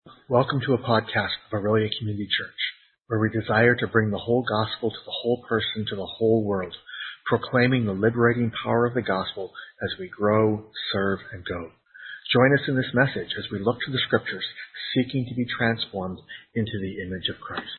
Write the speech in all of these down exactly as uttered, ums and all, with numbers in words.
Welcome to a podcast of Aurelia Community Church, where we desire to bring the whole gospel to the whole person, to the whole world, proclaiming the liberating power of the gospel as we grow, serve, and go. Join us in this message as we look to the scriptures, seeking to be transformed into the image of Christ.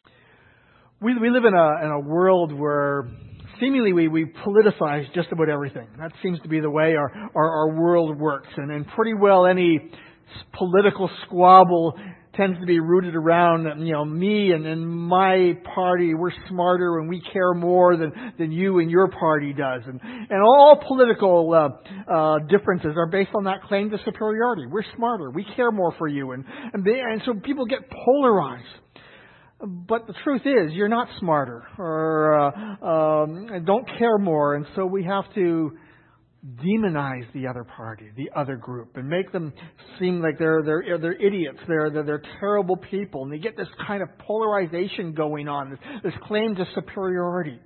We we live in a in a world where seemingly we, we politicize just about everything. That seems to be the way our, our, our world works. And, and pretty well any political squabble tends to be rooted around, you know, me and, and my party. We're smarter and we care more than, than you and your party does. And, and all political uh, uh, differences are based on that claim to superiority. We're smarter. We care more for you. And, and, they, and so people get polarized. But the truth is, you're not smarter or uh, um, don't care more. And so we have to demonize the other party, the other group, and make them seem like they're they're they're idiots, they're they're, they're terrible people, and they get this kind of polarization going on, this, this claim to superiority.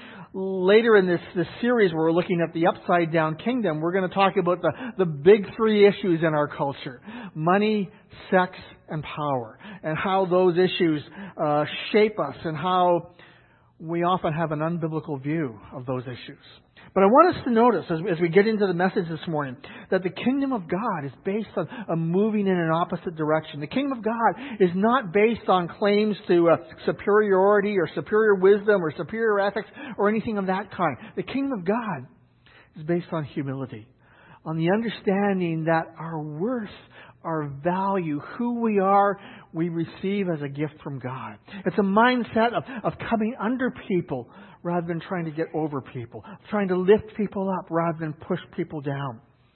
Later in this, this series, where we're looking at the upside down kingdom, we're going to talk about the, the big three issues in our culture: money, sex, and power, and how those issues uh, shape us, and how we often have an unbiblical view of those issues. But I want us to notice, as, as we get into the message this morning, that the kingdom of God is based on a moving in an opposite direction. The kingdom of God is not based on claims to uh, superiority or superior wisdom or superior ethics or anything of that kind. The kingdom of God is based on humility, on the understanding that our worth, our value, who we are, we receive as a gift from God. It's a mindset of, of coming under people rather than trying to get over people, trying to lift people up rather than push people down.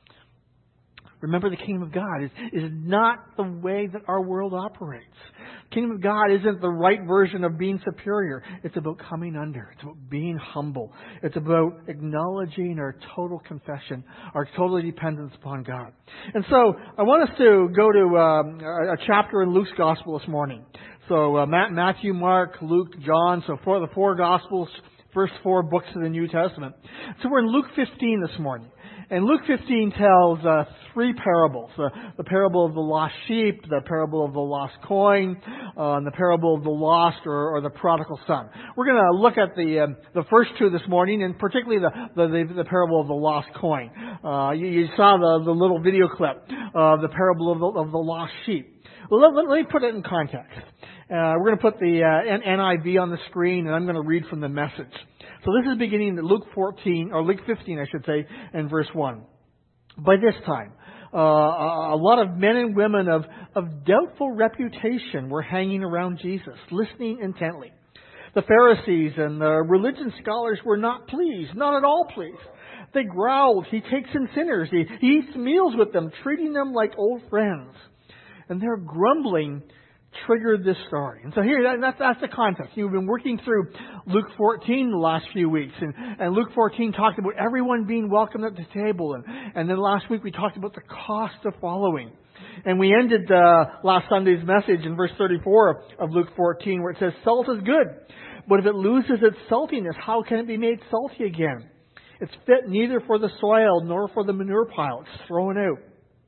Remember, the kingdom of God is, is not the way that our world operates. The kingdom of God isn't the right version of being superior. It's about coming under. It's about being humble. It's about acknowledging our total confession, our total dependence upon God. And so I want us to go to um, a, a chapter in Luke's Gospel this morning. So uh, Matthew, Mark, Luke, John, so for the four Gospels, first four books of the New Testament. So we're in Luke fifteen this morning. And Luke fifteen tells uh, three parables. Uh, the parable of the lost sheep, the parable of the lost coin, uh, and the parable of the lost or, or the prodigal son. We're going to look at the um, the first two this morning, and particularly the, the, the, the parable of the lost coin. Uh, you, you saw the, the little video clip of the parable of the, of the lost sheep. Well, let, let, let me put it in context. Uh, we're going to put the uh, N I V on the screen, and I'm going to read from the Message. So this is beginning at Luke fourteen, or Luke fifteen, I should say, and verse one. By this time, uh, a lot of men and women of, of doubtful reputation were hanging around Jesus, listening intently. The Pharisees and the religion scholars were not pleased, not at all pleased. They growled, "He takes in sinners. He, he eats meals with them, treating them like old friends." And their grumbling triggered this story. And so here, that, that's, that's the context. You've been working through Luke fourteen the last few weeks. And, and Luke fourteen talked about everyone being welcomed at the table. And, and then last week we talked about the cost of following. And we ended uh, last Sunday's message in verse thirty-four of Luke fourteen, where it says, "Salt is good, but if it loses its saltiness, how can it be made salty again? It's fit neither for the soil nor for the manure pile. It's thrown out."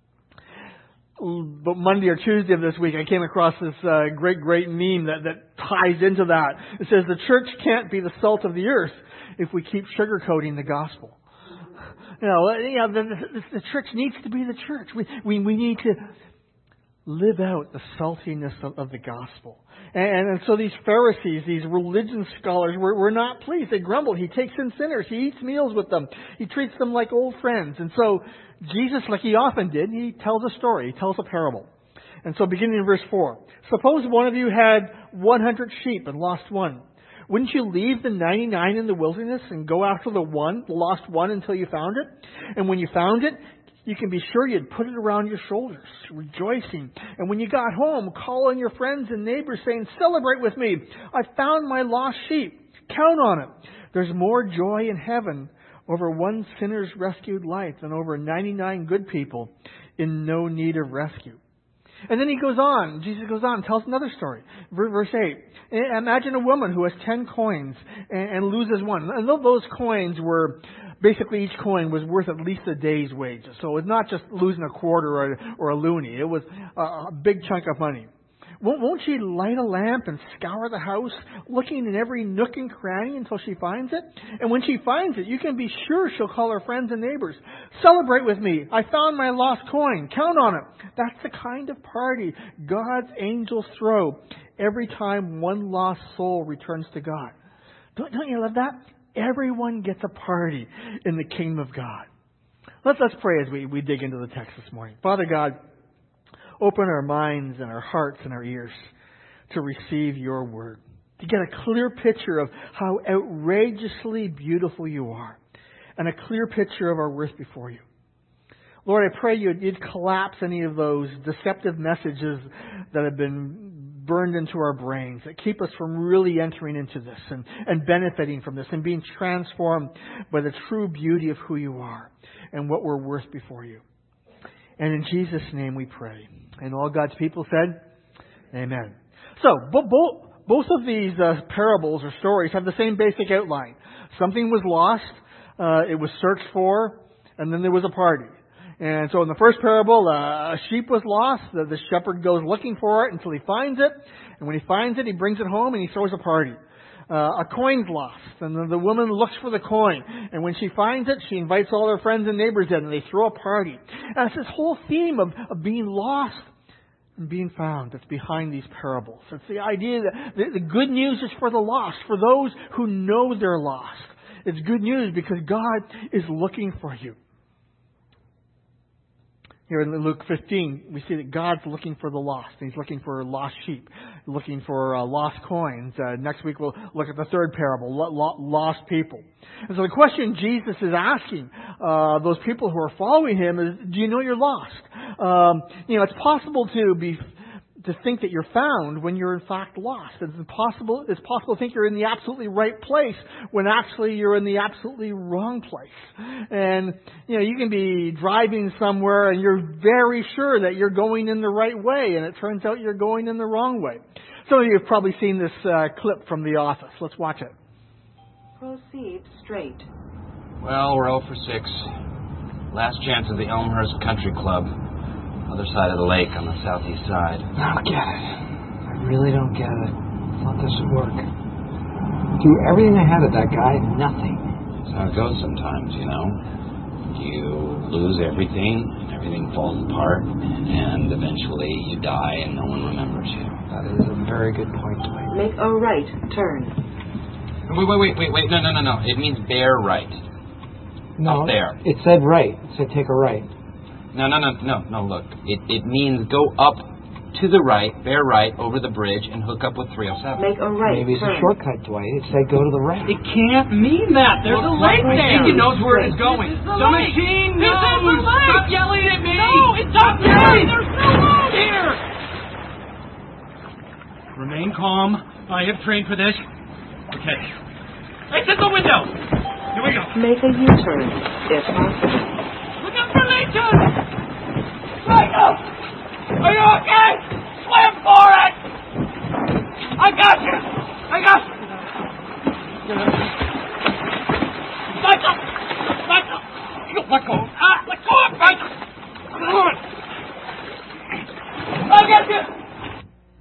But Monday or Tuesday of this week, I came across this uh, great, great meme that, that ties into that. It says, "The church can't be the salt of the earth if we keep sugarcoating the gospel." You know, you know the, the, the church needs to be the church. We, we, we need to live out the saltiness of, of the gospel. And, and so these Pharisees, these religion scholars, were, were not pleased. They grumbled. "He takes in sinners. He eats meals with them. He treats them like old friends." And so Jesus, like he often did, he tells a story. He tells a parable. And so beginning in verse four, "Suppose one of you had one hundred sheep and lost one. Wouldn't you leave the ninety-nine in the wilderness and go after the one, the lost one, until you found it? And when you found it, you can be sure you'd put it around your shoulders, rejoicing. And when you got home, call on your friends and neighbors, saying, 'Celebrate with me. I found my lost sheep.' Count on it. There's more joy in heaven over one sinner's rescued life than over ninety-nine good people in no need of rescue." And then he goes on, Jesus goes on and tells another story. Verse eight, "Imagine a woman who has ten coins and, and loses one." And those coins were, basically each coin was worth at least a day's wages. So it's not just losing a quarter or, or a loonie. It was a, a big chunk of money. Won't, won't she light a lamp and scour the house, looking in every nook and cranny until she finds it? And when she finds it, you can be sure she'll call her friends and neighbors. Celebrate with me. I found my lost coin. Count on it. That's the kind of party God's angels throw every time one lost soul returns to God. Don't, don't you love that? Everyone gets a party in the kingdom of God. Let's, let's pray as we, we dig into the text this morning. Father God, open our minds and our hearts and our ears to receive your word, to get a clear picture of how outrageously beautiful you are, and a clear picture of our worth before you. Lord, I pray you'd, you'd collapse any of those deceptive messages that have been burned into our brains, that keep us from really entering into this and, and benefiting from this and being transformed by the true beauty of who you are and what we're worth before you. And in Jesus' name we pray. And all God's people said, Amen. So, bo- bo- both of these uh, parables or stories have the same basic outline. Something was lost, uh, it was searched for, and then there was a party. And so in the first parable, uh, a sheep was lost. The, the shepherd goes looking for it until he finds it. And when he finds it, he brings it home and he throws a party. Uh, a coin's lost. And the, the woman looks for the coin. And when she finds it, she invites all her friends and neighbors in and they throw a party. And it's this whole theme of, of being lost and being found that's behind these parables. It's the idea that the, the good news is for the lost, for those who know they're lost. It's good news because God is looking for you. Here in Luke fifteen, we see that God's looking for the lost. He's looking for lost sheep, looking for uh, lost coins. Uh, next week we'll look at the third parable, lo- lo- lost people. And so the question Jesus is asking uh, those people who are following him is, do you know you're lost? Um, you know, it's possible to be to think that you're found when you're in fact lost. It's possible, it's possible to think you're in the absolutely right place when actually you're in the absolutely wrong place. And, you know, you can be driving somewhere and you're very sure that you're going in the right way and it turns out you're going in the wrong way. Some of you have probably seen this uh, clip from The Office. Let's watch it. Proceed straight. Well, we're oh for six. Last chance of the Elmhurst Country Club. Other side of the lake on the southeast side. I don't get it. I really don't get it. I thought this would work. Do everything I had at that guy, nothing. That's how it goes sometimes, you know. You lose everything, and everything falls apart, and eventually you die and no one remembers you. That is a very good point to make. Make a right turn. Wait, wait, wait, wait, wait. No, no, no, no. It means bear right. No, Up there. It said right. It said take a right. No, no, no, no, no, look. It it means go up to the right, bear right, over the bridge, and hook up with three oh seven. Make a right Maybe it's turn. a shortcut, Dwight. It said go to the right. It can't mean that. There's Look, a lake my there. machine knows where it's going. This is the The lake. machine This knows. is the lake. Stop yelling at me. No, it's not there. There's no lake. Here. Remain calm. I have trained for this. Okay. Exit the window. Here we go. Make a U-turn, if possible. Look out for Leighton. Michael! Are you okay? Swim for it! I got you! I got you! Michael! Michael! You let go! Ah, let go of Michael! Come on! I got you!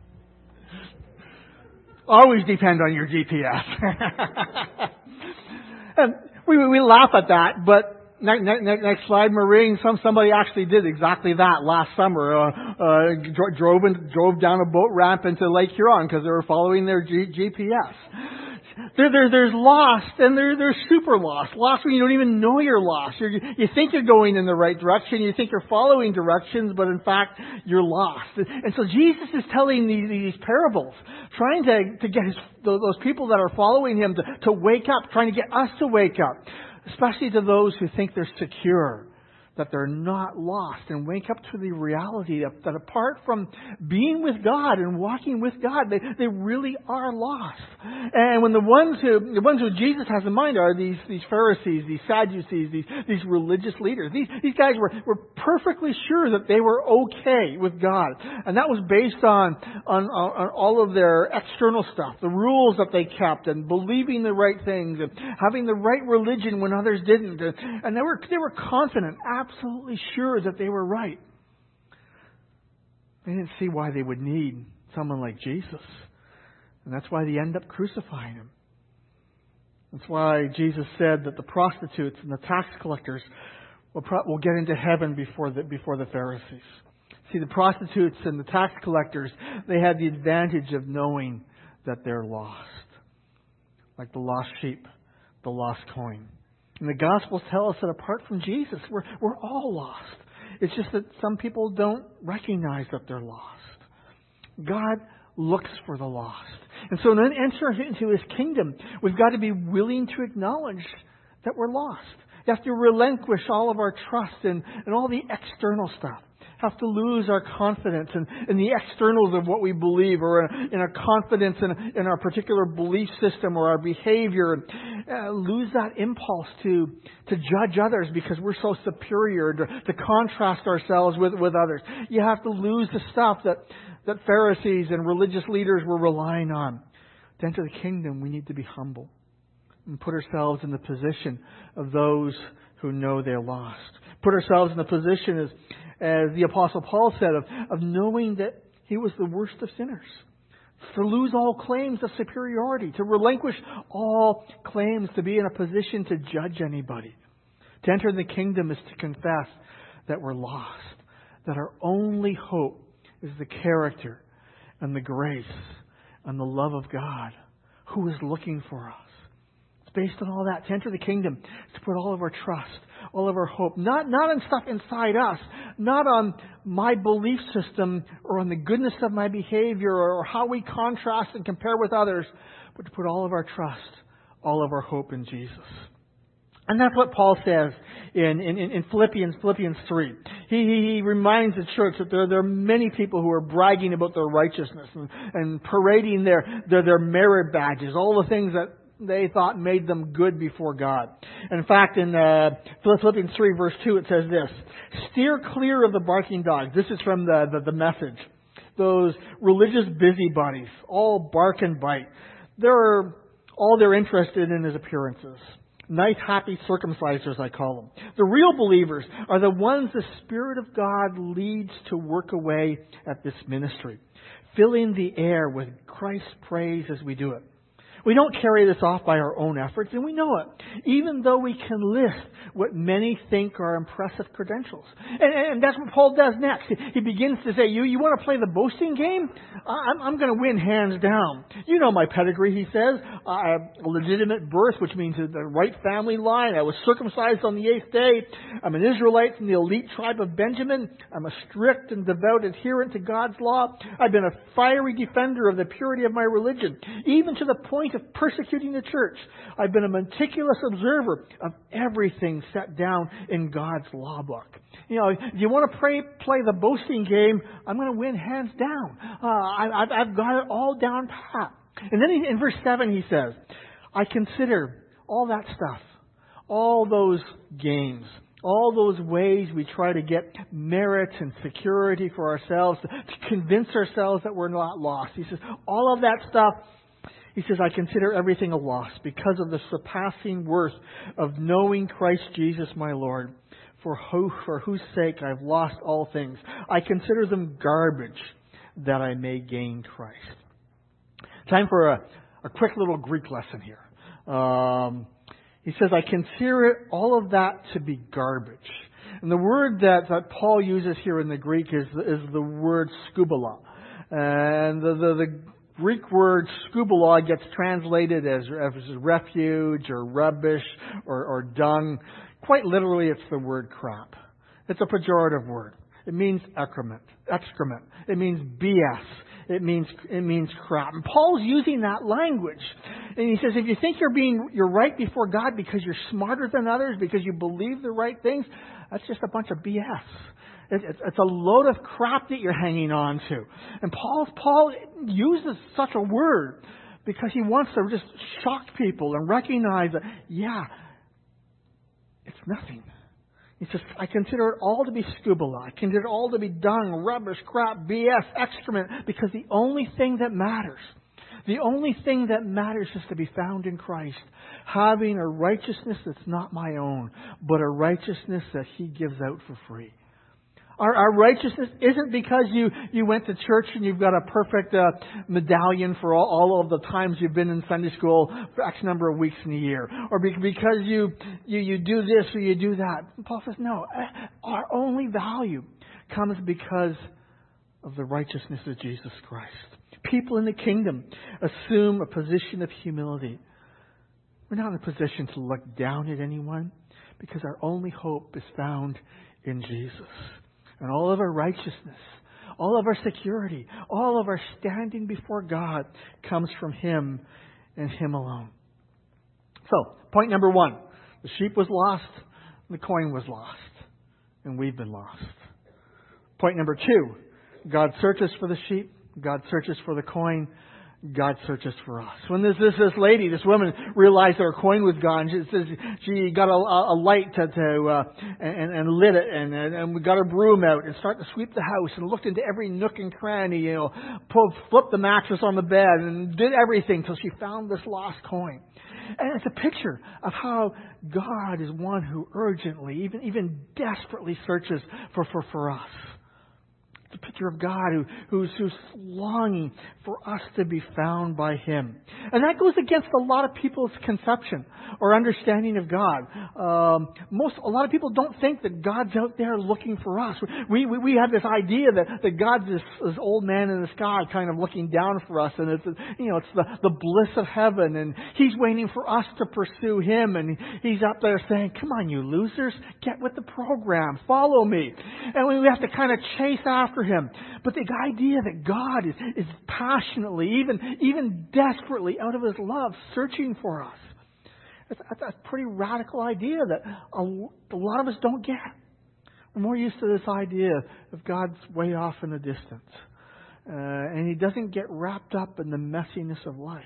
Always depend on your G P S. And we, we laugh at that, but Next, next, next slide, Marine. Some somebody actually did exactly that last summer. Uh, uh, dro- drove in, drove down a boat ramp into Lake Huron because they were following their G- GPS. There, there, there's lost, and there, there's super lost. Lost when you don't even know you're lost. You're, you think you're going in the right direction. You think you're following directions, but in fact, you're lost. And so Jesus is telling these, these parables, trying to, to get his, those people that are following him to, to wake up, trying to get us to wake up. Especially to those who think they're secure, that they're not lost, and wake up to the reality that, that apart from being with God and walking with God, they, they really are lost. And when the ones who the ones who Jesus has in mind are these these Pharisees, these Sadducees, these these religious leaders. These these guys were, were perfectly sure that they were okay with God, and that was based on on, on all of their external stuff, the rules that they kept, and believing the right things, and having the right religion when others didn't, and they were they were confident. Absolutely sure that they were right. They didn't see why they would need someone like Jesus. And that's why they end up crucifying him. That's why Jesus said that the prostitutes and the tax collectors will, pro- will get into heaven before the, before the Pharisees. See, the prostitutes and the tax collectors, they had the advantage of knowing that they're lost. Like the lost sheep, the lost coin. And the Gospels tell us that apart from Jesus, we're, we're all lost. It's just that some people don't recognize that they're lost. God looks for the lost. And so in entering into His kingdom, we've got to be willing to acknowledge that we're lost. You have to relinquish all of our trust in, in all the external stuff. Have to lose our confidence in, in the externals of what we believe, or in, in our confidence in, in our particular belief system or our behavior. And, uh, lose that impulse to to judge others because we're so superior, to, to contrast ourselves with, with others. You have to lose the stuff that, that Pharisees and religious leaders were relying on. To enter the kingdom, we need to be humble and put ourselves in the position of those who know they're lost. Put ourselves in the position as As the Apostle Paul said, of, of knowing that he was the worst of sinners. To lose all claims of superiority. To relinquish all claims to be in a position to judge anybody. To enter the kingdom is to confess that we're lost. That our only hope is the character and the grace and the love of God, who is looking for us. Based on all that, to enter the kingdom, to put all of our trust, all of our hope, not, not on stuff inside us, not on my belief system or on the goodness of my behavior or how we contrast and compare with others, but to put all of our trust, all of our hope in Jesus. And that's what Paul says in, in, in Philippians, Philippians three. He, he, he reminds the church that there, there are many people who are bragging about their righteousness and, and parading their, their, their merit badges, all the things that they thought made them good before God. In fact, in uh, Philippians three verse two, it says this: steer clear of the barking dogs. This is from the, the, the Message. Those religious busybodies, all bark and bite. They're, all they're interested in is appearances. Nice, happy circumcisers, I call them. The real believers are the ones the Spirit of God leads to work away at this ministry, filling the air with Christ's praise as we do it. We don't carry this off by our own efforts, and we know it, even though we can list what many think are impressive credentials. And, and that's what Paul does next. He begins to say, you, you want to play the boasting game? I'm, I'm going to win hands down. You know my pedigree, he says. I have a legitimate birth, which means the right family line. I was circumcised on the eighth day. I'm an Israelite from the elite tribe of Benjamin. I'm a strict and devout adherent to God's law. I've been a fiery defender of the purity of my religion, even to the point of persecuting the church. I've been a meticulous observer of everything set down in God's law book. You know, if you want to play, play the boasting game, I'm going to win hands down. Uh, I, I've, I've got it all down pat. And then he, in verse seven he says, I consider all that stuff, all those games, all those ways we try to get merit and security for ourselves, to, to convince ourselves that we're not lost. He says, all of that stuff, he says, I consider everything a loss because of the surpassing worth of knowing Christ Jesus my Lord, for, who, for whose sake I've lost all things. I consider them garbage that I may gain Christ. Time for a, a quick little Greek lesson here. Um, he says, I consider it, all of that to be garbage. And the word that, that Paul uses here in the Greek is, is the word skubala. And the, the, the Greek word skubala gets translated as, as refuge or rubbish or, or dung. Quite literally, it's the word crap. It's a pejorative word. It means excrement. Excrement. It means B S. It means it means crap. And Paul's using that language, and he says, if you think you're being you're right before God because you're smarter than others, because you believe the right things, that's just a bunch of B S. It's a load of crap that you're hanging on to. And Paul, Paul uses such a word because he wants to just shock people and recognize that, yeah, it's nothing. He says, I consider it all to be skubala. I consider it all to be dung, rubbish, crap, B S, excrement, because the only thing that matters, the only thing that matters is to be found in Christ, having a righteousness that's not my own, but a righteousness that He gives out for free. Our, our righteousness isn't because you, you went to church and you've got a perfect uh, medallion for all, all of the times you've been in Sunday school for X number of weeks in a year. Or be, because you, you, you do this or you do that. And Paul says, no, our only value comes because of the righteousness of Jesus Christ. People in the kingdom assume a position of humility. We're not in a position to look down at anyone because our only hope is found in Jesus. And all of our righteousness, all of our security, all of our standing before God comes from Him and Him alone. So, point number one. The sheep was lost, the coin was lost, and we've been lost. Point number two. God searches for the sheep, God searches for the coin, God searches for us. When this this, this lady, this woman, realized her coin was gone, she says she got a, a light to, to uh, and, and lit it, and, and and we got a broom out and started to sweep the house and looked into every nook and cranny, you know, pulled, flipped the mattress on the bed and did everything till she found this lost coin. And it's a picture of how God is one who urgently, even even desperately searches for for, for us. It's a picture of God who, who's, who's longing for us to be found by Him. And that goes against a lot of people's conception or understanding of God. Um, most, a lot of people don't think that God's out there looking for us. We, we, we have this idea that, that God's this, this old man in the sky kind of looking down for us. And it's, you know, it's the, the bliss of heaven. And He's waiting for us to pursue Him. And He's up there saying, come on, you losers, get with the program. Follow me. And we have to kind of chase after Him. But the idea that God is, is passionately, even, even desperately out of His love, searching for us. That's, that's a pretty radical idea that a, a lot of us don't get. We're more used to this idea of God's way off in the distance. Uh, and He doesn't get wrapped up in the messiness of life.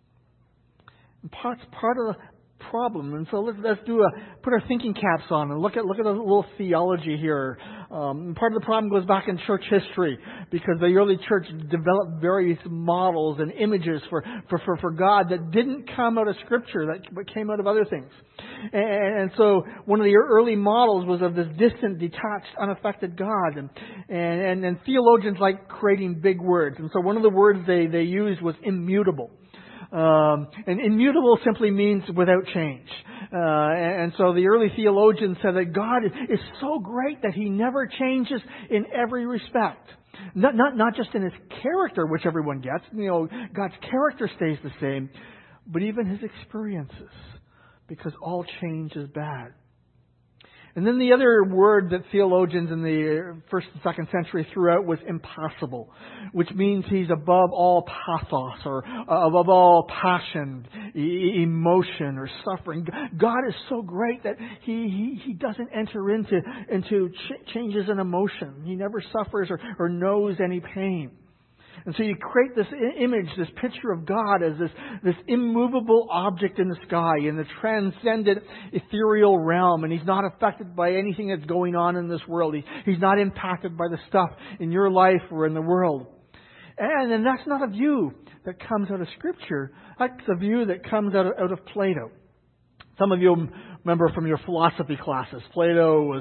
And part's part of the problem. And so let's, let's do a put our thinking caps on and look at look at a little theology here. Um, part of the problem goes back in church history because the early church developed various models and images for, for, for, for God that didn't come out of Scripture, that came out of other things. And, and so one of the early models was of this distant, detached, unaffected God. And, and, and, and theologians like creating big words. And so one of the words they, they used was immutable. Um, and immutable simply means without change. Uh, and, and so the early theologians said that God is, is so great that He never changes in every respect. Not, not, not just in His character, which everyone gets. You know, God's character stays the same, but even His experiences, because all change is bad. And then the other word that theologians in the first and second century threw out was impossible, which means He's above all pathos or above all passion, e- emotion or suffering. God is so great that He, he, he doesn't enter into, into ch- changes in emotion. He never suffers or, or knows any pain. And so you create this image, this picture of God as this, this immovable object in the sky, in the transcendent ethereal realm. And He's not affected by anything that's going on in this world. He, he's not impacted by the stuff in your life or in the world. And, and that's not a view that comes out of Scripture. That's a view that comes out of, out of Plato. Some of you remember from your philosophy classes, Plato was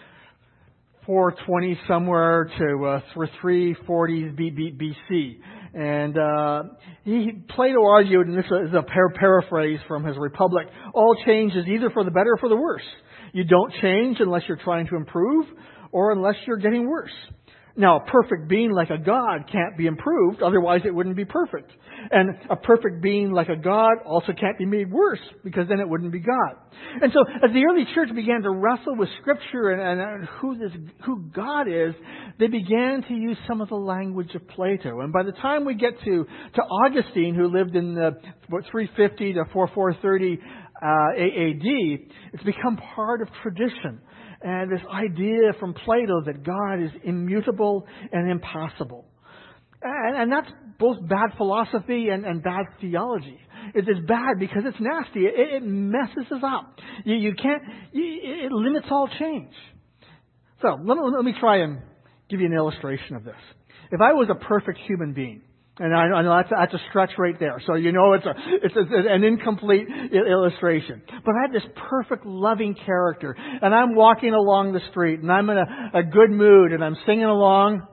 four twenty somewhere to uh, three forty B C. And uh, he, Plato argued, and this is a par- paraphrase from his Republic, all change is either for the better or for the worse. You don't change unless you're trying to improve or unless you're getting worse. Now, a perfect being like a God can't be improved, otherwise it wouldn't be perfect. And a perfect being like a God also can't be made worse, because then it wouldn't be God. And so, as the early church began to wrestle with Scripture and, and who this, who God is, they began to use some of the language of Plato. And by the time we get to, to Augustine, who lived in the, what, three fifty to four thirty uh, A D, it's become part of tradition. And this idea from Plato that God is immutable and impassible. And, and that's both bad philosophy and, and bad theology. It is bad because it's nasty. It, it messes us up. You, you can't, you, it limits all change. So let me, let me try and give you an illustration of this. If I was a perfect human being, And I, I know that's, that's a stretch right there. So you know it's a it's a, an incomplete illustration. But I have this perfect, loving character. And I'm walking along the street, and I'm in a, a good mood, and I'm singing along.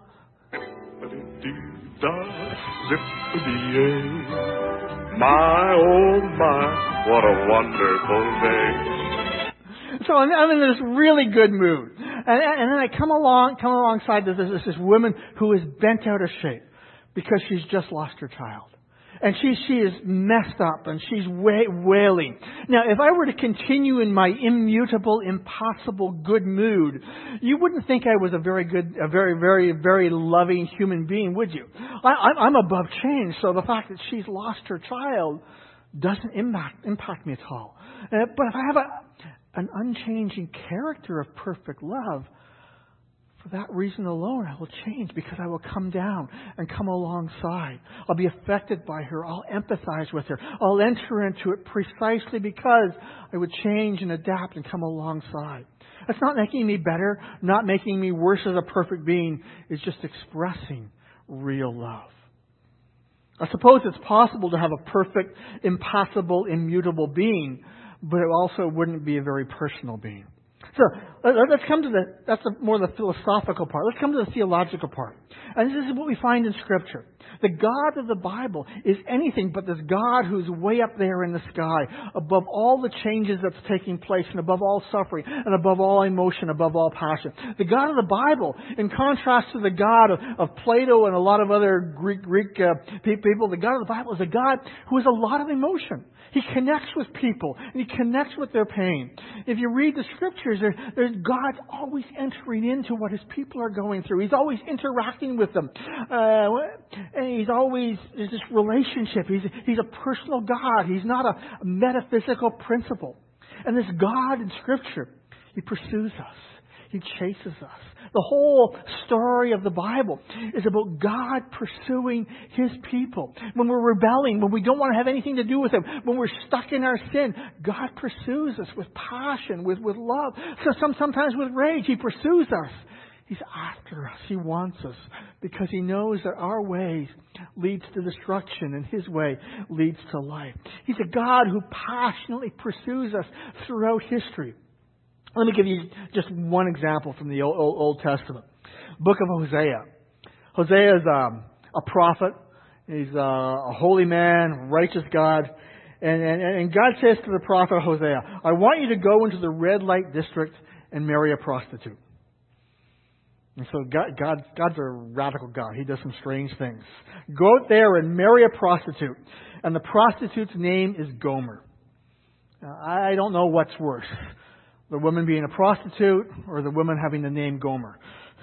My, oh my, what a wonderful day. So I'm, I'm in this really good mood. And, and then I come along, come alongside this, this, this woman who is bent out of shape because she's just lost her child. And she, she is messed up and she's wailing. Now, if I were to continue in my immutable, impossible good mood, you wouldn't think I was a very good, a very, very, very loving human being, would you? I, I'm above change, so the fact that she's lost her child doesn't impact, impact me at all. Uh, but if I have a, an unchanging character of perfect love, for that reason alone, I will change because I will come down and come alongside. I'll be affected by her. I'll empathize with her. I'll enter into it precisely because I would change and adapt and come alongside. That's not making me better, not making me worse as a perfect being. It's just expressing real love. I suppose it's possible to have a perfect, impossible, immutable being, but it also wouldn't be a very personal being. So let's come to the, that's the, more the philosophical part. Let's come to the theological part. And this is what we find in Scripture. The God of the Bible is anything but this God who's way up there in the sky, above all the changes that's taking place, and above all suffering, and above all emotion, above all passion. The God of the Bible, in contrast to the God of, of Plato and a lot of other Greek, Greek uh, people, the God of the Bible is a God who has a lot of emotion. He connects with people, and He connects with their pain. If you read the Scriptures, there, there's God's always entering into what His people are going through. He's always interacting with them. Uh, and He's always, there's this relationship. He's, he's a personal God. He's not a metaphysical principle. And this God in Scripture, He pursues us. He chases us. The whole story of the Bible is about God pursuing His people. When we're rebelling, when we don't want to have anything to do with Him, when we're stuck in our sin, God pursues us with passion, with, with love. So some, sometimes with rage, He pursues us. He's after us. He wants us because He knows that our ways leads to destruction and His way leads to life. He's a God who passionately pursues us throughout history. Let me give you just one example from the Old, Old Testament. Book of Hosea. Hosea is um, a prophet. He's uh, a holy man, righteous God. And, and, and God says to the prophet Hosea, I want you to go into the red light district and marry a prostitute. And so God, God, God's a radical God. He does some strange things. Go out there and marry a prostitute. And the prostitute's name is Gomer. Now, I don't know what's worse. The woman being a prostitute or the woman having the name Gomer.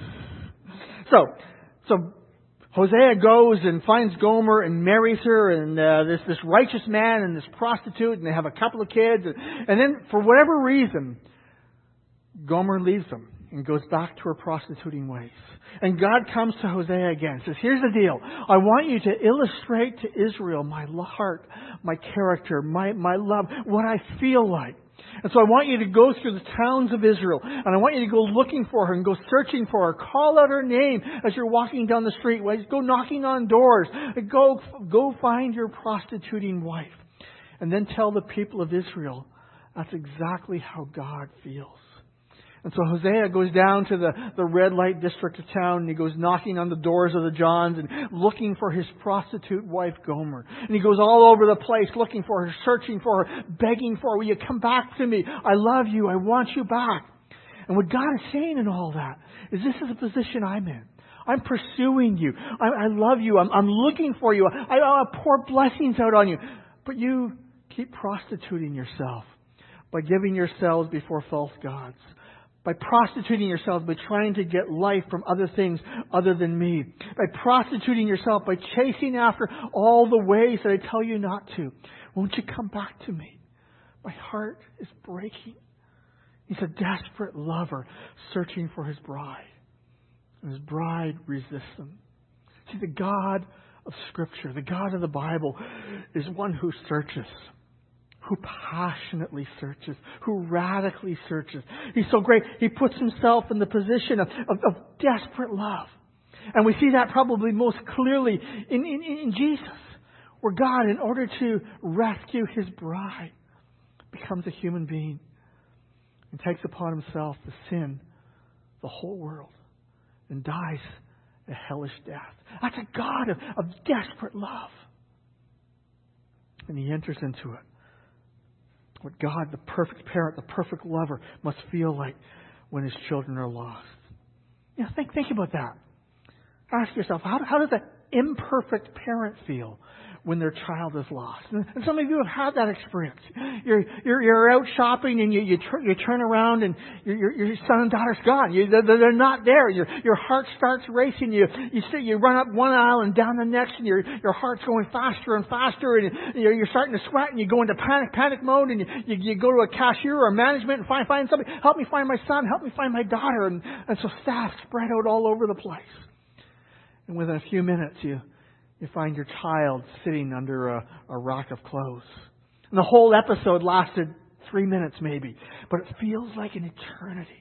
So, so Hosea goes and finds Gomer and marries her, and uh, this this righteous man and this prostitute, and they have a couple of kids. And, and then, for whatever reason, Gomer leaves them and goes back to her prostituting ways. And God comes to Hosea again and says, here's the deal. I want you to illustrate to Israel my heart, my character, my, my love, what I feel like. And so I want you to go through the towns of Israel, and I want you to go looking for her and go searching for her. Call out her name as you're walking down the street. Go knocking on doors. Go, go find your prostituting wife. And then tell the people of Israel that's exactly how God feels. And so Hosea goes down to the, the red light district of town, and he goes knocking on the doors of the Johns and looking for his prostitute wife, Gomer. And he goes all over the place looking for her, searching for her, begging for her. Will you come back to me? I love you. I want you back. And what God is saying in all that is this is a position I'm in. I'm pursuing you. I, I love you. I'm, I'm looking for you. I, I pour blessings out on you. But you keep prostituting yourself by giving yourselves before false gods. By prostituting yourself, by trying to get life from other things other than me. By prostituting yourself, by chasing after all the ways that I tell you not to. Won't you come back to me? My heart is breaking. He's a desperate lover searching for his bride. And his bride resists him. See, the God of Scripture, the God of the Bible, is one who searches. Who passionately searches, who radically searches. He's so great. He puts himself in the position of, of, of desperate love. And we see that probably most clearly in, in, in Jesus, where God, in order to rescue His bride, becomes a human being and takes upon Himself the sin of the whole world and dies a hellish death. That's a God of, of desperate love. And He enters into it. What God, the perfect parent, the perfect lover, must feel like when His children are lost. Yeah, think think about that. Ask yourself, how, how does an imperfect parent feel when their child is lost? And, and some of you have had that experience. You're you're, you're out shopping and you you, tr- you turn around and your, your your son and daughter's gone. You, they're, they're not there. Your your heart starts racing. You you sit, you run up one aisle and down the next, and your your heart's going faster and faster, and you're, you're starting to sweat, and you go into panic panic mode, and you, you, you go to a cashier or management and find find somebody. Help me find my son. Help me find my daughter. And and so staff spread out all over the place. And within a few minutes, you you find your child sitting under a, a rack of clothes. And the whole episode lasted three minutes maybe, but it feels like an eternity.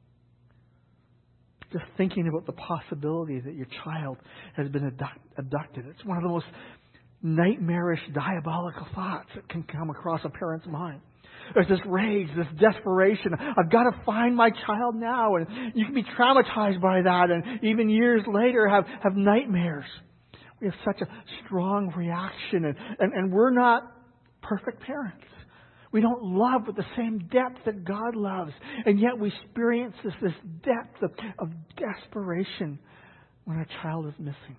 Just thinking about the possibility that your child has been abduct, abducted. It's one of the most nightmarish, diabolical thoughts that can come across a parent's mind. There's this rage, this desperation. I've got to find my child now. And you can be traumatized by that, and even years later have, have nightmares. We have such a strong reaction, and, and, and we're not perfect parents. We don't love with the same depth that God loves, and yet we experience this, this depth of, of desperation when our child is missing.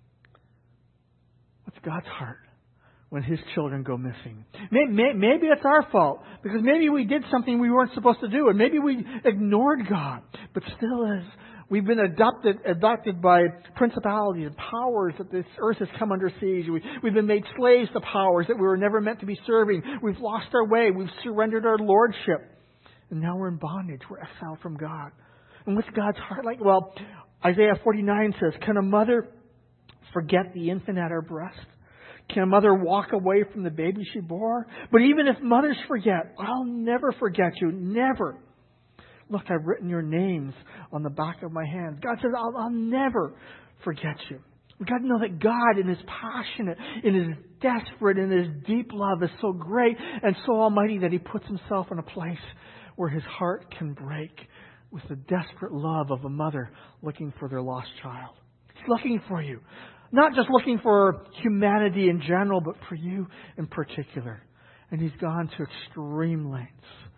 What's God's heart when His children go missing? Maybe, maybe it's our fault, because maybe we did something we weren't supposed to do, and maybe we ignored God. But still, as we've been adopted, adopted by principalities and powers that this earth has come under siege. We, we've been made slaves to powers that we were never meant to be serving. We've lost our way. We've surrendered our lordship. And now we're in bondage. We're exiled from God. And what's God's heart like? Well, Isaiah forty-nine says, can a mother forget the infant at her breast? Can a mother walk away from the baby she bore? But even if mothers forget, I'll never forget you. Never. Look, I've written your names on the back of my hand. God says, I'll, I'll never forget you. We've got to know that God, in His passionate, in His desperate, in His deep love, is so great and so almighty that He puts Himself in a place where His heart can break with the desperate love of a mother looking for their lost child. He's looking for you. Not just looking for humanity in general, but for you in particular. And He's gone to extreme lengths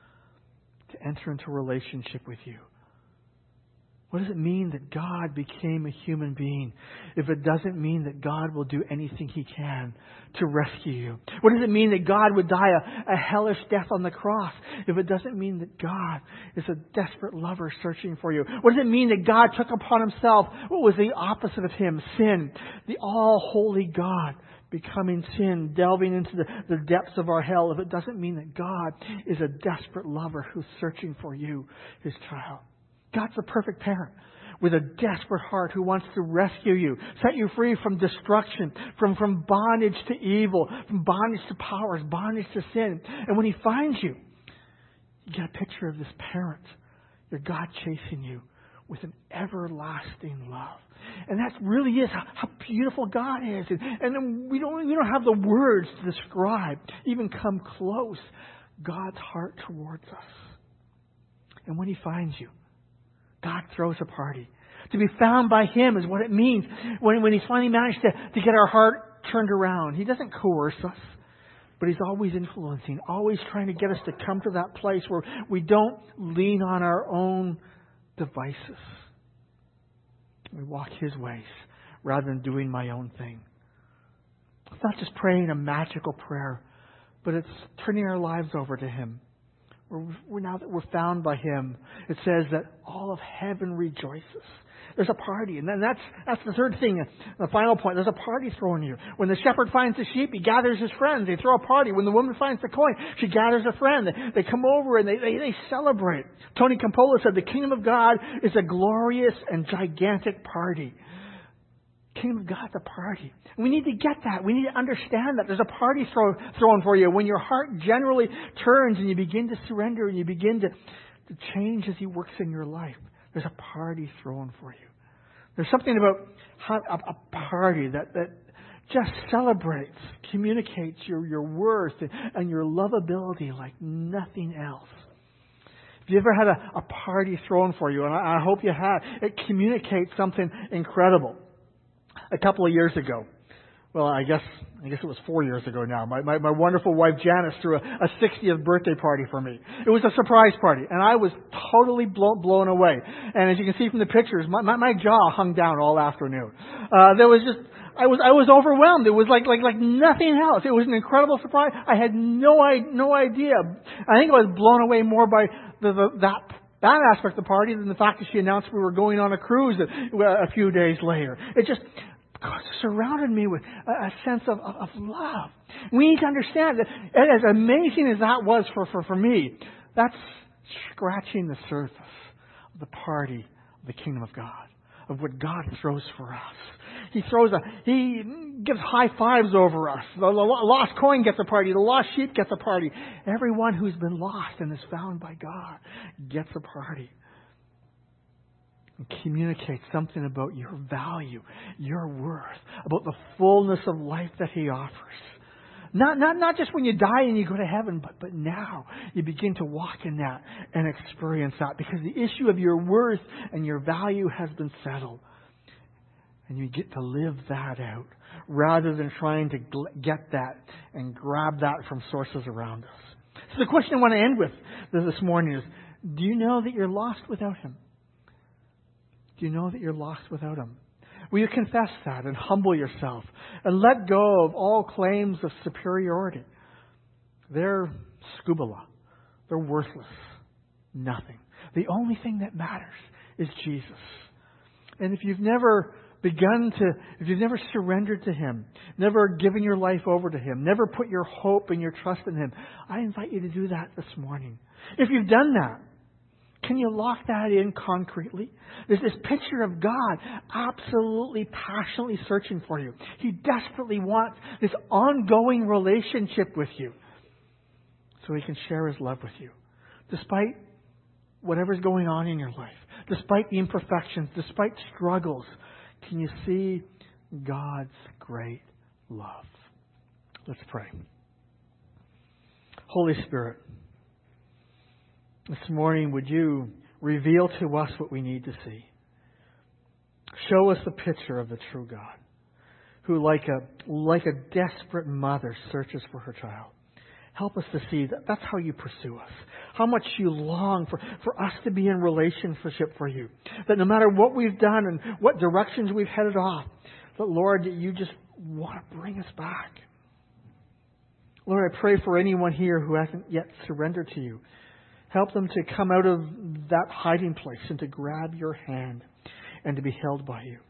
to enter into a relationship with you. What does it mean that God became a human being if it doesn't mean that God will do anything He can to rescue you? What does it mean that God would die a, a hellish death on the cross if it doesn't mean that God is a desperate lover searching for you? What does it mean that God took upon Himself what was the opposite of Him, sin, the all-holy God becoming sin, delving into the, the depths of our hell, if it doesn't mean that God is a desperate lover who's searching for you, His child? God's a perfect parent with a desperate heart who wants to rescue you, set you free from destruction, from, from bondage to evil, from bondage to powers, bondage to sin. And when He finds you, you get a picture of this parent, your God chasing you with an everlasting love. And that really is how, how beautiful God is. And, and we don't we don't have the words to describe, even come close, God's heart towards us. And when He finds you, God throws a party. To be found by Him is what it means when, when He's finally managed to, to get our heart turned around. He doesn't coerce us, but He's always influencing, always trying to get us to come to that place where we don't lean on our own devices. We walk His ways rather than doing my own thing. It's not just praying a magical prayer, but it's turning our lives over to Him. We're, we're now that we're found by Him, it says that all of heaven rejoices. There's a party, and then that's that's the third thing, the final point. There's a party thrown here. When the shepherd finds the sheep, he gathers his friends. They throw a party. When the woman finds the coin, she gathers a friend. They, they come over and they, they, they celebrate. Tony Campolo said, the kingdom of God is a glorious and gigantic party. Kingdom of God's a party. We need to get that. We need to understand that. There's a party throw, thrown for you when your heart generally turns and you begin to surrender and you begin to, to change as He works in your life. There's a party thrown for you. There's something about how, a, a party that, that just celebrates, communicates your, your worth and, and your lovability like nothing else. If you ever had a, a party thrown for you, and I, I hope you have, it communicates something incredible. A couple of years ago, well, I guess I guess it was four years ago now, my, my, my wonderful wife Janice threw a, a sixtieth birthday party for me. It was a surprise party, and I was totally blow, blown away. And as you can see from the pictures, my, my, my jaw hung down all afternoon. Uh, there was just, I was I was overwhelmed. It was like like like nothing else. It was an incredible surprise. I had no I, no idea. I think I was blown away more by the, the, that that aspect of the party than the fact that she announced we were going on a cruise a, a few days later. It just God surrounded me with a, a sense of, of, of love. We need to understand that as amazing as that was for, for, for me, that's scratching the surface of the party of the kingdom of God, of what God throws for us. He throws a, He gives high fives over us. The lost coin gets a party. The lost sheep gets a party. Everyone who's been lost and is found by God gets a party. And communicate something about your value, your worth, about the fullness of life that He offers. Not, not, not just when you die and you go to heaven, but, but now you begin to walk in that and experience that, because the issue of your worth and your value has been settled. And you get to live that out rather than trying to get that and grab that from sources around us. So the question I want to end with this morning is, do you know that you're lost without Him? Do you know that you're lost without Him? Will you confess that and humble yourself and let go of all claims of superiority? They're scubala. They're worthless. Nothing. The only thing that matters is Jesus. And if you've never begun to, if you've never surrendered to Him, never given your life over to Him, never put your hope and your trust in Him, I invite you to do that this morning. If you've done that, can you lock that in concretely? There's this picture of God absolutely passionately searching for you. He desperately wants this ongoing relationship with you so He can share His love with you. Despite whatever's going on in your life, despite the imperfections, despite struggles, can you see God's great love? Let's pray. Holy Spirit, this morning, would You reveal to us what we need to see? Show us the picture of the true God, who like a, like a desperate mother searches for her child. Help us to see that that's how You pursue us. How much You long for, for us to be in relationship for You. That no matter what we've done and what directions we've headed off, that Lord, that You just want to bring us back. Lord, I pray for anyone here who hasn't yet surrendered to You. Help them to come out of that hiding place and to grab Your hand and to be held by You.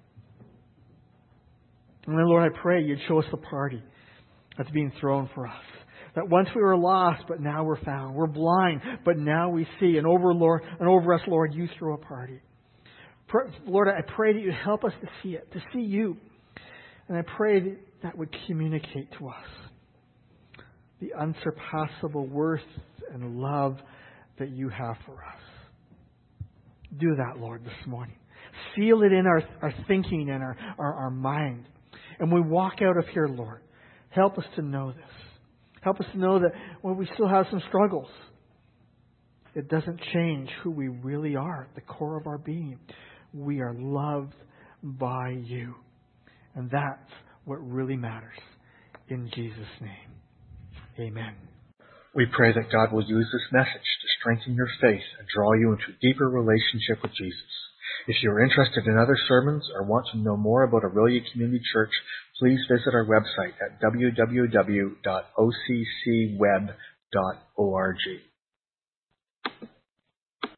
And then, Lord, I pray You'd show us the party that's being thrown for us. That once we were lost, but now we're found. We're blind, but now we see. And over, Lord, and over us, Lord, You throw a party. Lord, I pray that You help us to see it, to see You. And I pray that that would communicate to us the unsurpassable worth and love that You have for us. Do that, Lord, this morning. Seal it in our, our thinking and our, our, our mind. And when we walk out of here, Lord, help us to know this. Help us to know that when we still have some struggles, it doesn't change who we really are at the core of our being. We are loved by You. And that's what really matters. In Jesus' name, amen. We pray that God will use this message to strengthen your faith and draw you into a deeper relationship with Jesus. If you are interested in other sermons or want to know more about Aurelia Community Church, please visit our website at w w w dot o c c web dot org.